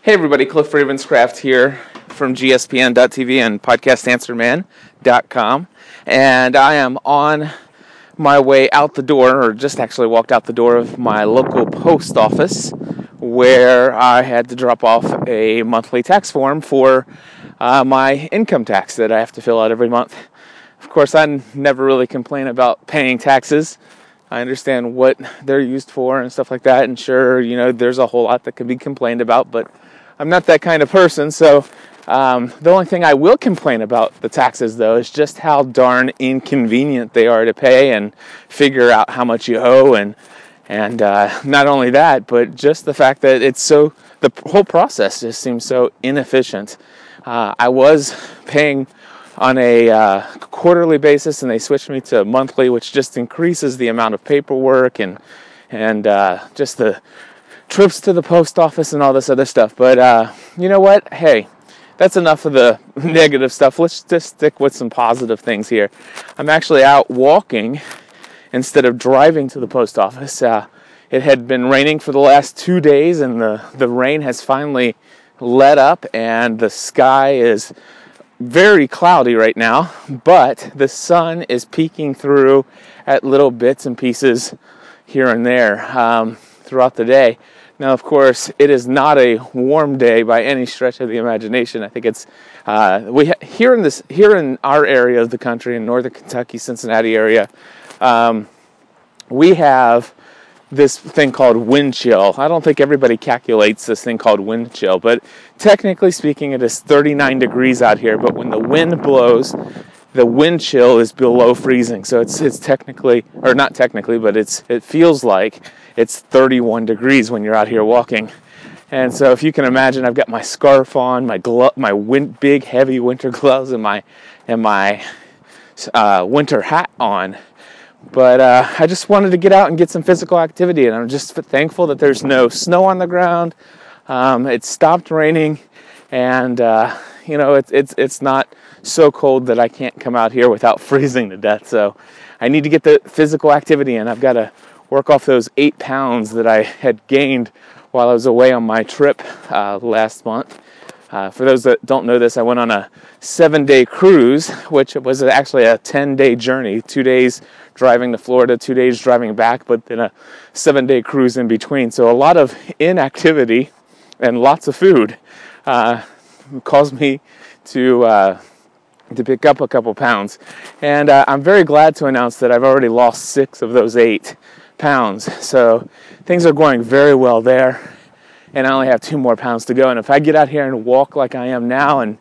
Hey everybody, Cliff Ravenscraft here from gspn.tv and podcastanswerman.com, and I am on my way out the door, or just actually walked out the door of my local post office, where I had to drop off a monthly tax form for my income tax that I have to fill out every month. Of course, I never really complain about paying taxes. I understand what they're used for and stuff like that, and sure, there's a whole lot that can be complained about, but I'm not that kind of person, so the only thing I will complain about the taxes, though, is just how darn inconvenient they are to pay and figure out how much you owe, and not only that, but just the fact that the whole process just seems so inefficient. I was paying on a quarterly basis, and they switched me to monthly, which just increases the amount of paperwork and just the trips to the post office and all this other stuff. But you know what? Hey, that's enough of the negative stuff. Let's just stick with some positive things here. I'm actually out walking instead of driving to the post office. It had been raining for the last 2 days, and the rain has finally let up, and the sky is very cloudy right now, but the sun is peeking through at little bits and pieces here and there throughout the day. Now, of course, it is not a warm day by any stretch of the imagination. I think it's here in our area of the country, in northern Kentucky, Cincinnati area, we have this thing called wind chill. I don't think everybody calculates this thing called wind chill, but technically speaking, it is 39 degrees out here. But when the wind blows, the wind chill is below freezing. So it's technically, or not technically, but it feels like it's 31 degrees when you're out here walking. And so if you can imagine, I've got my scarf on, my big heavy winter gloves, and my winter hat on. But I just wanted to get out and get some physical activity, and I'm just thankful that there's no snow on the ground. It stopped raining, and it's not so cold that I can't come out here without freezing to death. So I need to get the physical activity in. I've got to work off those 8 pounds that I had gained while I was away on my trip last month. For those that don't know this, I went on a 7-day cruise, which was actually a 10-day journey, 2 days driving to Florida, 2 days driving back, but then a 7-day cruise in between. So a lot of inactivity and lots of food caused me to pick up a couple pounds. And I'm very glad to announce that I've already lost 6 of those 8 pounds. So things are going very well there. And I only have 2 more pounds to go. And if I get out here and walk like I am now and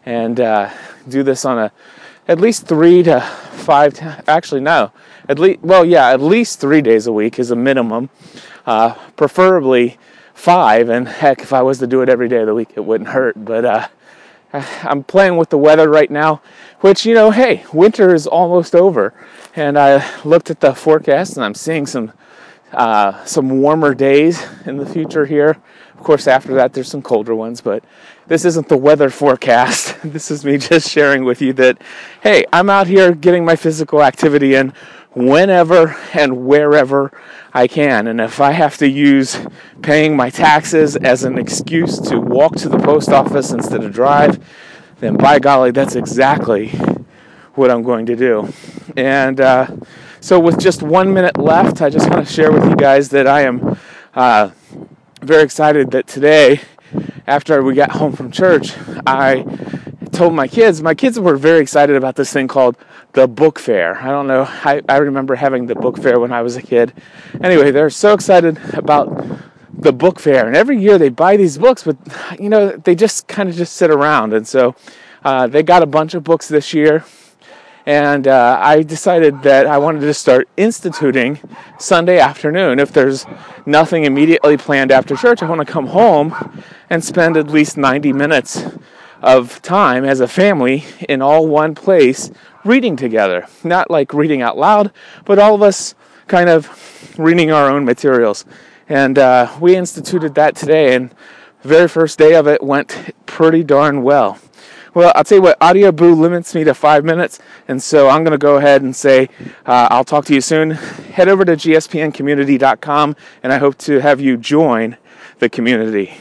do this on at least 3 to 5, actually no, at least 3 days a week is a minimum, preferably 5. And heck, if I was to do it every day of the week, it wouldn't hurt. But I'm playing with the weather right now, which, hey, winter is almost over. And I looked at the forecast, and I'm seeing some warmer days in the future here. Of course, after that, there's some colder ones, but this isn't the weather forecast. This is me just sharing with you that, hey, I'm out here getting my physical activity in whenever and wherever I can. And if I have to use paying my taxes as an excuse to walk to the post office instead of drive, then by golly, that's exactly what I'm going to do. And so with just 1 minute left, I just want to share with you guys that I am very excited that today, after we got home from church, I told my kids were very excited about this thing called the book fair. I don't know, I remember having the book fair when I was a kid. Anyway, they're so excited about the book fair, and every year they buy these books, but they just kind of just sit around. And so they got a bunch of books this year. And I decided that I wanted to start instituting Sunday afternoon. If there's nothing immediately planned after church, I want to come home and spend at least 90 minutes of time as a family in all one place reading together. Not like reading out loud, but all of us kind of reading our own materials. And we instituted that today, and the very first day of it went pretty darn well. Well, I'll tell you what, Audio Boo limits me to 5 minutes, and so I'm going to go ahead and say I'll talk to you soon. Head over to gspncommunity.com, and I hope to have you join the community.